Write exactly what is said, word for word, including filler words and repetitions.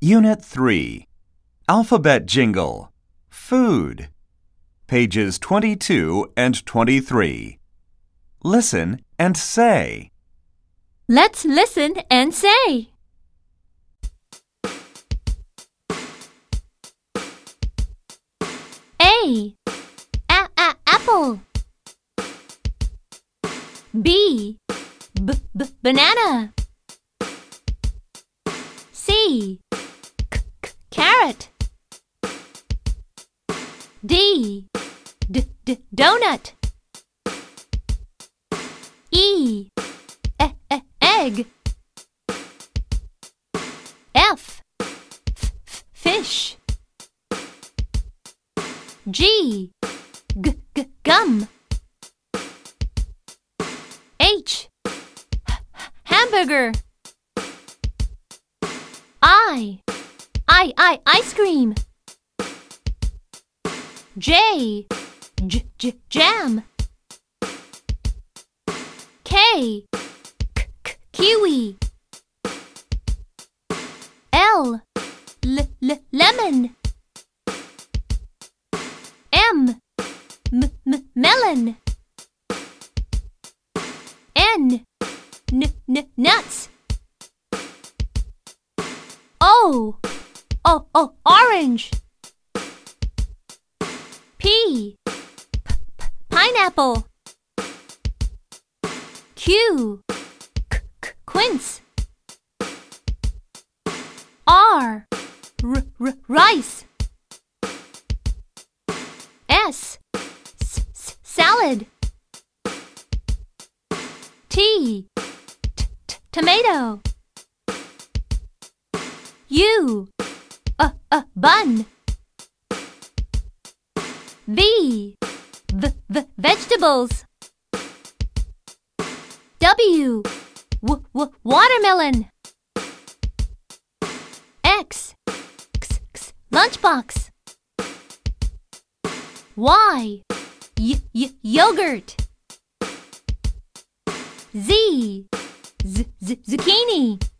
Unit three. Alphabet Jingle. Food. Pages twenty-two and twenty-three. Listen and say. Let's listen and say. A. A, a apple. B. B, b banana. C. C, c carrot. D. D, d donut. E. E, e egg. F. F, f fish. G. G, g gum. H. H hamburger. I. I, I, ice cream. J. J, j jam. K. K, k kiwi. L. L, l lemon. M. M, m melon. N. N, n nuts. O. O, o orange. P. P, p pineapple. Q. K, k quince. R. R, r rice. S. S, s salad. T. T, t tomato. U. A, a bun. V. V, v vegetables. W. W, w watermelon. X. X, x lunchbox. Y. Y, y yogurt. Z. Z, z zucchini.